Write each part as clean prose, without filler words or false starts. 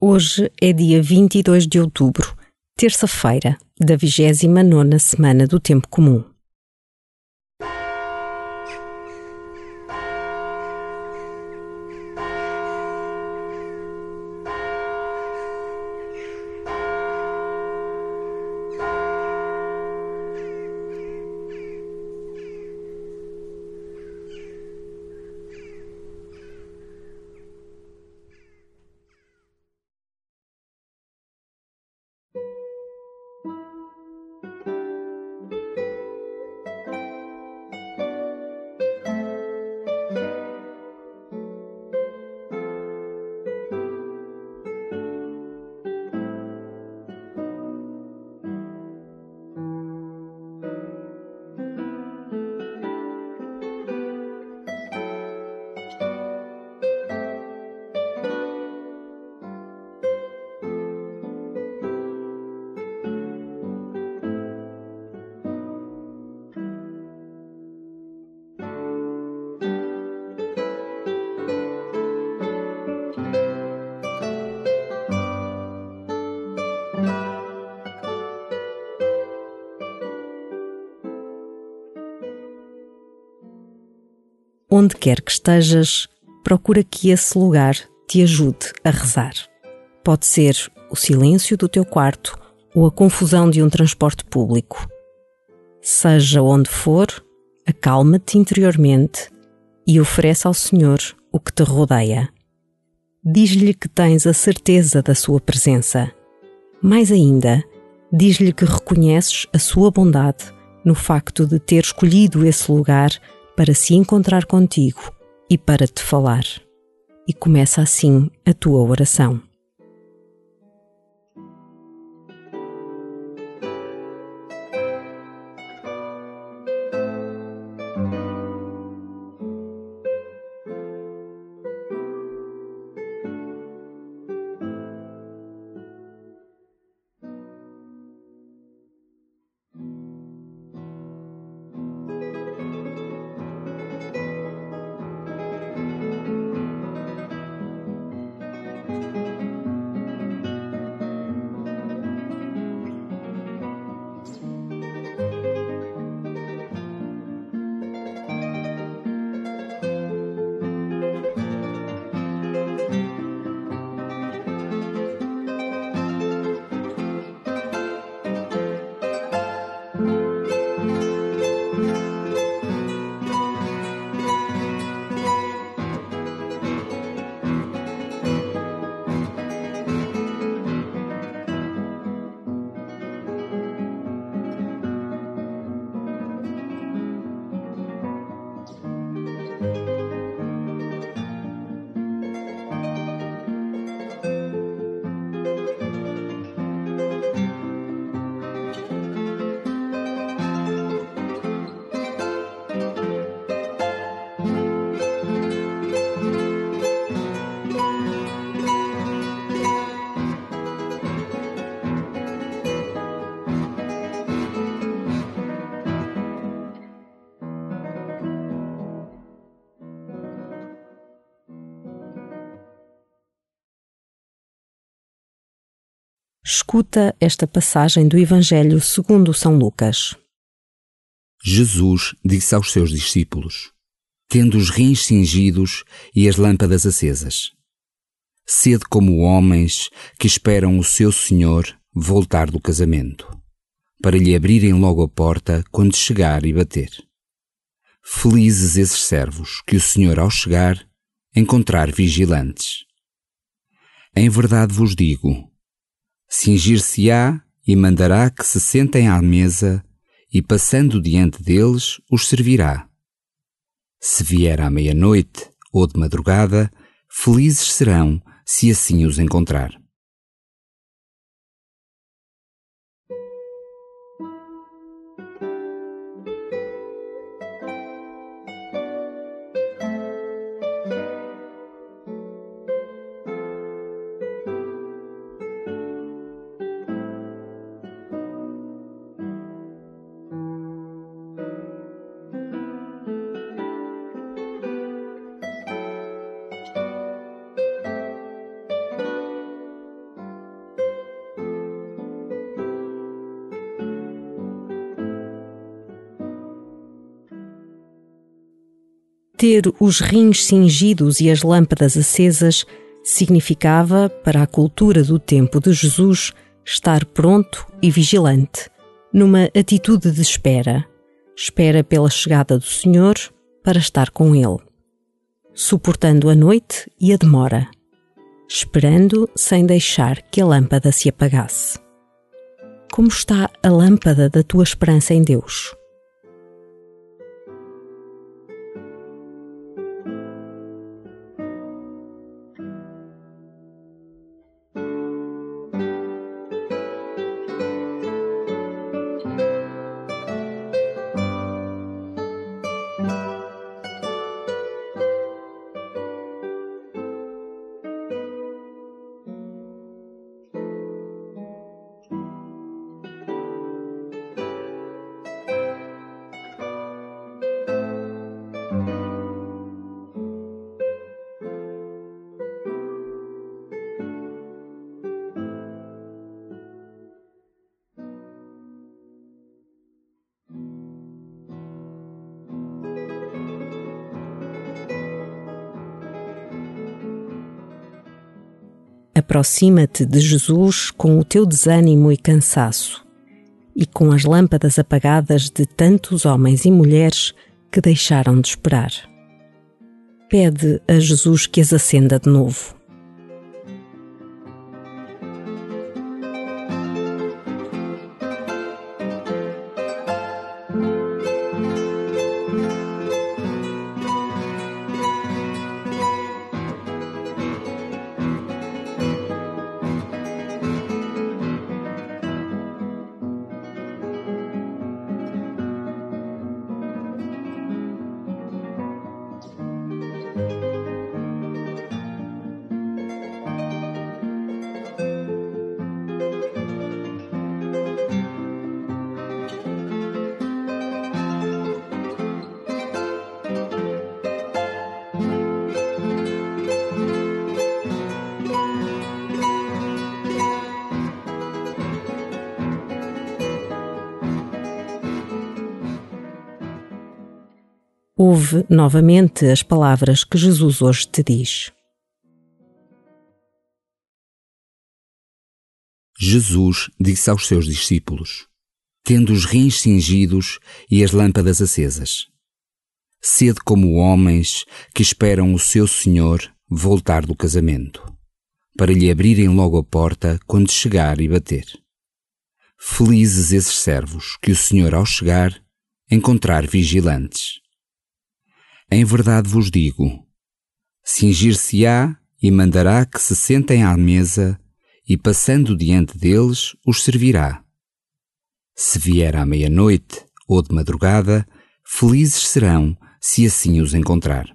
Hoje é dia 22 de outubro, terça-feira, da 29ª semana do Tempo Comum. Onde quer que estejas, procura que esse lugar te ajude a rezar. Pode ser o silêncio do teu quarto ou a confusão de um transporte público. Seja onde for, acalma-te interiormente e oferece ao Senhor o que te rodeia. Diz-lhe que tens a certeza da sua presença. Mais ainda, diz-lhe que reconheces a sua bondade no facto de ter escolhido esse lugar para se encontrar contigo e para te falar. E começa assim a tua oração. Escuta esta passagem do Evangelho segundo São Lucas. Jesus disse aos seus discípulos, tendo os rins cingidos e as lâmpadas acesas: sede como homens que esperam o seu Senhor voltar do casamento, para lhe abrirem logo a porta quando chegar e bater. Felizes esses servos que o Senhor, ao chegar, encontrar vigilantes. Em verdade vos digo, cingir-se-á e mandará que se sentem à mesa e, passando diante deles, os servirá. Se vier à meia-noite ou de madrugada, felizes serão se assim os encontrar. Ter os rins cingidos e as lâmpadas acesas significava, para a cultura do tempo de Jesus, estar pronto e vigilante, numa atitude de espera. Espera pela chegada do Senhor para estar com Ele, suportando a noite e a demora, esperando sem deixar que a lâmpada se apagasse. Como está a lâmpada da tua esperança em Deus? Aproxima-te de Jesus com o teu desânimo e cansaço e com as lâmpadas apagadas de tantos homens e mulheres que deixaram de esperar. Pede a Jesus que as acenda de novo. Ouve novamente as palavras que Jesus hoje te diz. Jesus disse aos seus discípulos, tendo os rins cingidos e as lâmpadas acesas: sede como homens que esperam o seu Senhor voltar do casamento, para lhe abrirem logo a porta quando chegar e bater. Felizes esses servos que o Senhor, ao chegar, encontrar vigilantes. Em verdade vos digo, cingir-se-á e mandará que se sentem à mesa e, passando diante deles, os servirá. Se vier à meia-noite ou de madrugada, felizes serão se assim os encontrar.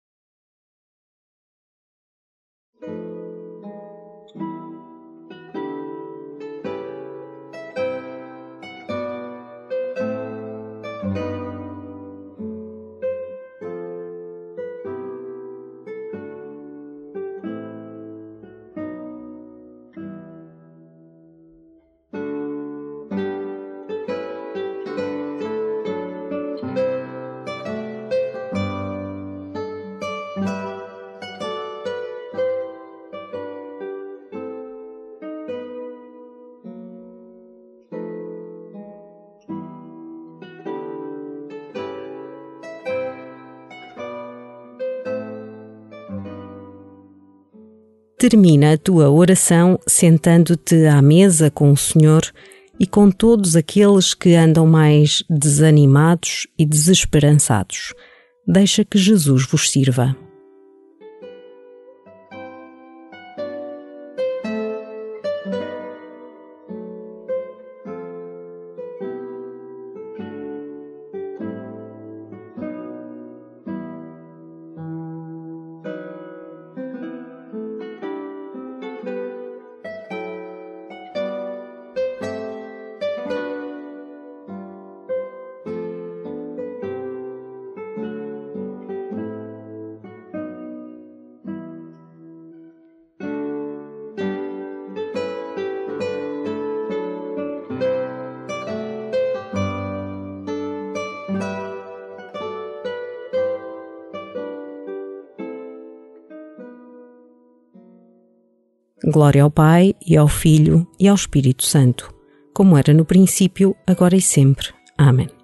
Termina a tua oração sentando-te à mesa com o Senhor e com todos aqueles que andam mais desanimados e desesperançados. Deixa que Jesus vos sirva. Glória ao Pai, e ao Filho, e ao Espírito Santo, como era no princípio, agora e sempre. Amém.